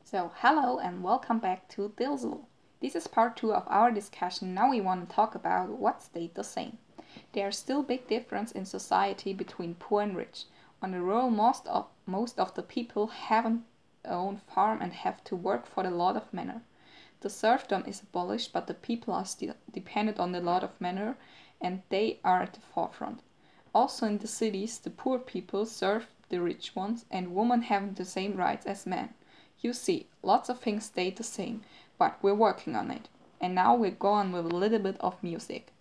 So, hello and welcome back to Dilzel. This is part 2 of our discussion. Now we want to talk about what stayed the same. There are still big difference in society between poor and rich. On the rural, most of the people haven't own farm and have to work for the lot of manor. The serfdom is abolished, but the people are still dependent on the lot of manor, and they are at the forefront. Also in the cities, the poor people serve the rich ones, and women have the same rights as men. You see, lots of things stay the same, but we're working on it. And now we'll go on with a little bit of music.